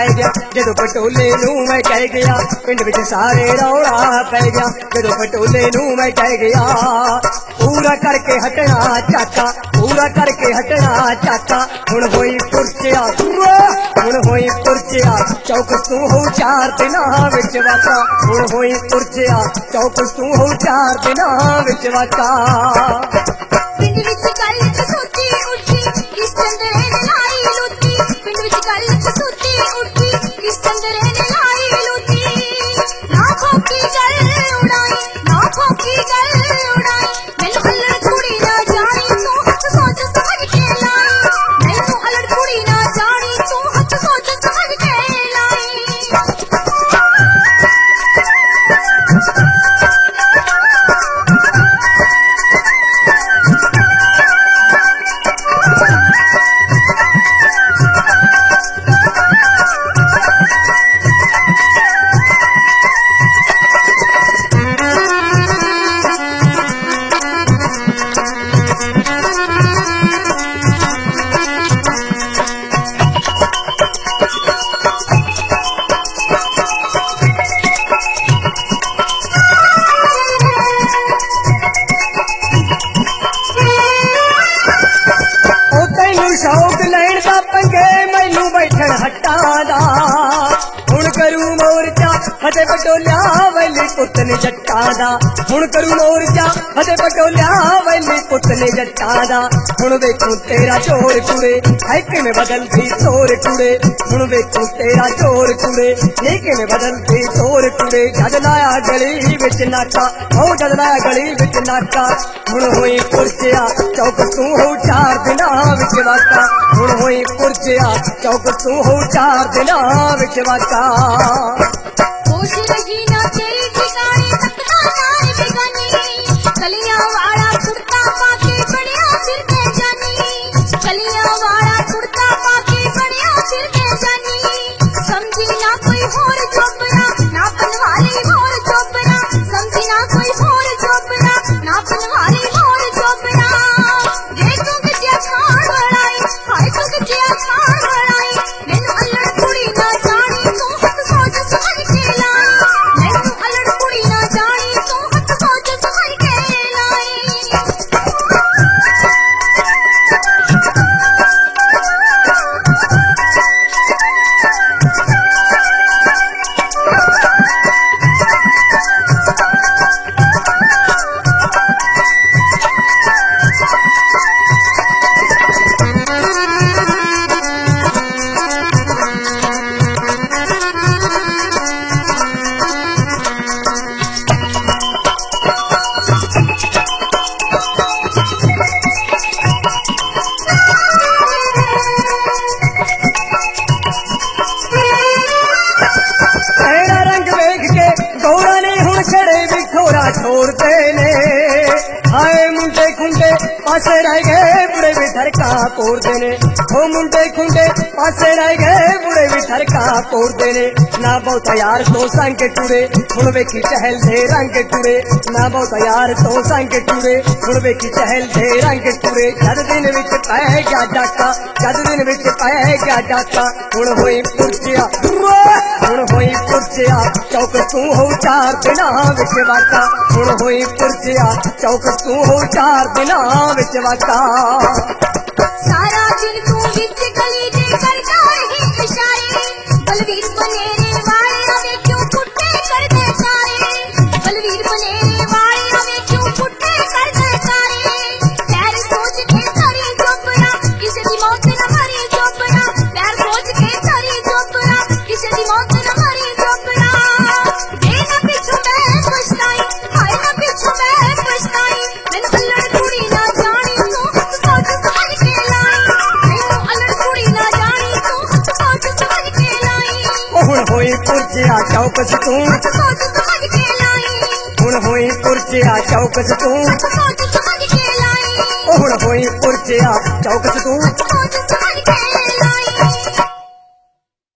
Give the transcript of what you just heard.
गया जदों पटोले नूं मैं कह गया पिंड विच सारे रौला पै गया जदों पटोले नूं मैं कह गया पूरा करके हटना चाचा पूरा करके हटना चाचा हुण होई पुरचिया हुण होई पुरचिया चौकस तू हो 4 दिनां विच वाचा हुण होई पुरचिया चौकस तू हो 4 दिनां विच वाचा पिंड विच गल कसूती उठी किस चंदरे ने लाई लूटी पिंड विच गल कसूती उठी किस चंदरे ने लाई लूटी ना खोकी गल उड़ाई ना खोकी गल उड़ाई मैनू अल्लड़ कुड़ी ना जानी तू हथ सोच समझ के लाई मैनू अल्लड़ कुड़ी ना जानी तू हथ सोच समझ के लाई शौक लैण दा पंगे मैनू बैठण हट्टां दा हुण करूं मोर्चा फते पटोलिया वैली पुत्त ने जट्टां दा हुण करूं मोर्चा फते पटोलिया वैली पुत्त ने जट्टां दा हुण वेखूं तेरा जोर कुड़े है किवें बदलदी तोर कुड़े हुण वेखूं तेरा जोर कुड़े ये किवें बदलदी तोर कुड़े जद लाया गली विच नाका ओ जद लाया गली विच नाका हुण होई पुरचिया चौकस तू हो 4 दिनां विच वाचा हुण होई पुरचिया चौकस तू हो 4 दिनां विच वाचा होश रही ना तेरी ठिकाने तकना सारे बेगानी कलियां वाला कुर्ता पाके बढ़िया सिर पे जानी कलियां वाला कुर्ता पाके बढ़िया सिर पे जानी समझी ना कोई होर चोपड़ा नापन वाली होर चोपड़ा समझी ना कोई होर चोपड़ा नापन वाली होर चोपड़ा देखो किया छाड़ बढ़ाई हाय तो किया छाड़ बढ़ाई मैनू अल्लड़ कुड़ी ना जानी तू हथ सोच समझ के लाई मैनू अल्लड़ कुड़ी ना जानी तू हथ सोच समझ के लाई छोड़ते ने हाय मुंडे खुंडे पासे रह गए बुढ़े भी ठरका पोरते ने ओ मुंडे खुंडे पासे रह गए बुढ़े भी ठरका पोरते ने ना बहुत यार तो संग टुरे हुण वेखी चहल दे रंग टुरे ना बहुत यार तो संग टुरे हुण वेखी चहल दे रंग टुरे जद दिन विच पै गया डाका जद दिन विच पै गया डाका हुण होई पुरचिया हुण होई पुरचिया चौकस तू हो 4 दिनां विच वाचा हुण होई पुरचिया चौकस तू हो 4 दिनां विच वाचा सारा दिन तू विच गली दे करदा रही इशारे बलवीर बनेरे वाले वे क्यों पुट्टे कर दे सारे बलवीर बनेरे वाले वे क्यों पुट्टे कर दे सारे पैर सोच के तारी चोपड़ा किसे दी मौत न मरी चोपड़ा पैर सोच के तारी चोपड़ा किसे दी मौत न मरी चोपड़ा देना पीछू मैं पछताई हाय ना पीछू मैं पछताई मैनू अल्लड़ कुड़ी ना जानी तू हथ सोच समझ के लाई मैनू अल्लड़ कुड़ी ना जानी तू हथ सोच समझ के लाई हुण होई पुरचिया चौकस तू हथ सोच समझ के लाई हुण होई पुरचिया चौकस तू हथ सोच समझ के लाई हुण होई पुरचिया चौकस तू हथ सोच समझ